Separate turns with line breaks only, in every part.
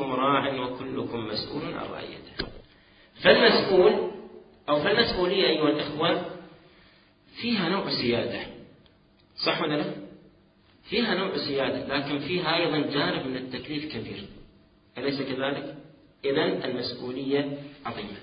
كلكم راع وكلكم مسؤول عن رعيته. فالمسؤول أو فالمسؤولية أيها الإخوة فيها نوع سيادة، صح ولا لا؟ فيها نوع سيادة، لكن فيها أيضا جانب من التكليف كبير، أليس كذلك؟ إذن المسؤولية عظيمة.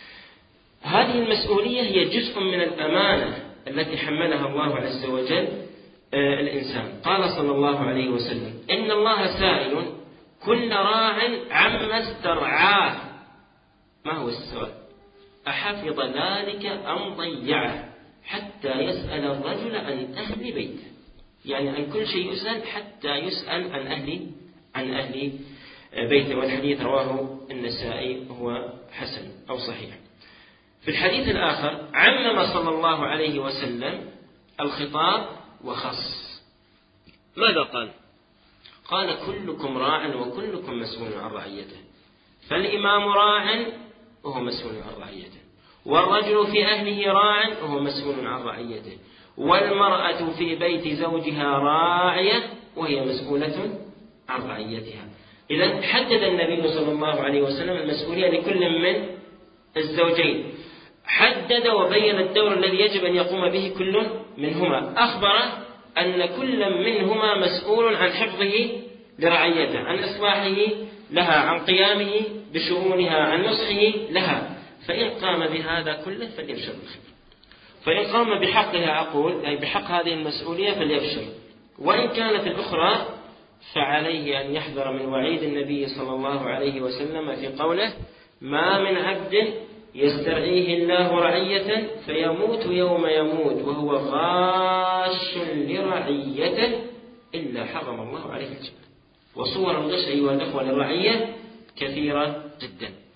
هذه المسؤولية هي جزء من الأمانة التي حملها الله عز وجل الإنسان. قال صلى الله عليه وسلم: إن الله سائل كل راع عما استرعاه. ما هو السؤال؟ أحفظ ذلك أم ضيعه؟ حتى يسأل الرجل عن أهل بيته، يعني عن كل شيء يسأل حتى يسأل عن أهل بيته. والحديث رواه النسائي هو حسن أو صحيح. في الحديث الآخر عمم صلى الله عليه وسلم الخطاب وخص. ماذا قال؟ قال: كلكم راع وكلكم مسؤول عن رعيته. فالإمام راع وهو مسؤول عن رعيته، والرجل في أهله راع وهو مسؤول عن رعيته، والمرأة في بيت زوجها راعية وهي مسؤولة عن رعيتها. إذن حدد النبي صلى الله عليه وسلم المسؤولية لكل من الزوجين، حدد وبين الدور الذي يجب أن يقوم به كل منهما. أخبر أن كل منهما مسؤول عن حفظه لرعيته، عن إصلاحه لها، عن قيامه بشؤونها، عن نصحه لها. فإن قام بهذا كله فليبشر بالخير، فإن قام بحقها أقول أي بحق هذه المسؤولية فليبشر، وإن كانت الأخرى فعليه أن يحذر من وعيد النبي صلى الله عليه وسلم في قوله: ما من عبد يسترعيه الله رعية فيموت يوم يموت وهو غاش لرعيته إلا حرم الله عليه الجنة. وصور الغش أيها الأخوة للرعية كثيرة جدا.